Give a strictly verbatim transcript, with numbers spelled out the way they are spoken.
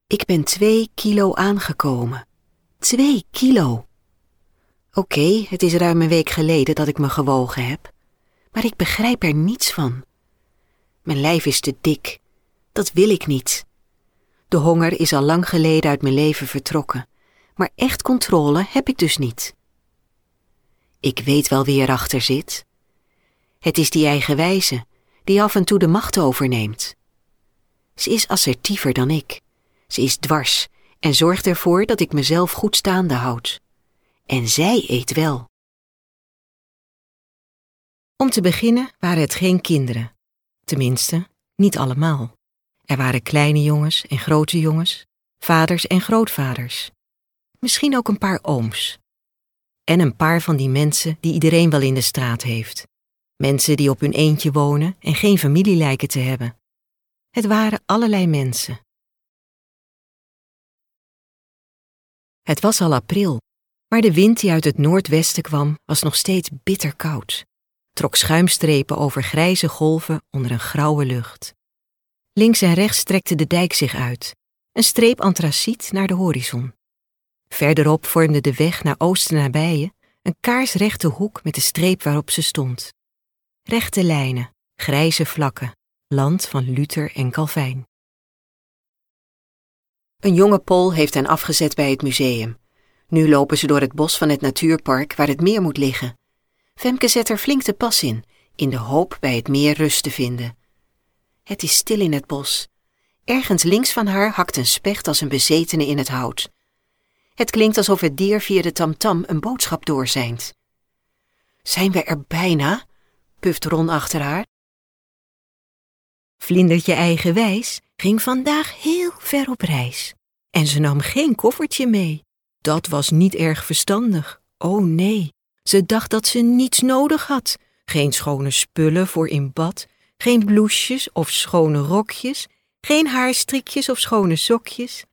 Ik ben twee kilo aangekomen. Twee kilo. Oké, okay, het is ruim een week geleden dat ik me gewogen heb. Maar ik begrijp er niets van. Mijn lijf is te dik. Dat wil ik niet. De honger is al lang geleden uit mijn leven vertrokken. Maar echt controle heb ik dus niet. Ik weet wel wie erachter zit. Het is die eigenwijze, die af en toe de macht overneemt. Ze is assertiever dan ik. Ze is dwars en zorgt ervoor dat ik mezelf goed staande houd. En zij eet wel. Om te beginnen waren het geen kinderen. Tenminste, niet allemaal. Er waren kleine jongens en grote jongens, vaders en grootvaders. Misschien ook een paar ooms. En een paar van die mensen die iedereen wel in de straat heeft. Mensen die op hun eentje wonen en geen familie lijken te hebben. Het waren allerlei mensen. Het was al april, maar de wind die uit het noordwesten kwam was nog steeds bitter koud. Trok schuimstrepen over grijze golven onder een grauwe lucht. Links en rechts strekte de dijk zich uit, een streep antraciet naar de horizon. Verderop vormde de weg naar Oosten-Nabije een kaarsrechte hoek met de streep waarop ze stond. Rechte lijnen, grijze vlakken, land van Luther en Calvijn. Een jonge Pool heeft hen afgezet bij het museum. Nu lopen ze door het bos van het natuurpark waar het meer moet liggen. Femke zet er flink de pas in, in de hoop bij het meer rust te vinden. Het is stil in het bos. Ergens links van haar hakt een specht als een bezetene in het hout. Het klinkt alsof het dier via de tamtam een boodschap doorzeint. Zijn we er bijna? Puft Ron achter haar. Vlindertje Eigenwijs ging vandaag heel ver op reis. En ze nam geen koffertje mee. Dat was niet erg verstandig. Oh nee, ze dacht dat ze niets nodig had. Geen schone spullen voor in bad, geen blouses of schone rokjes, geen haarstrikjes of schone sokjes,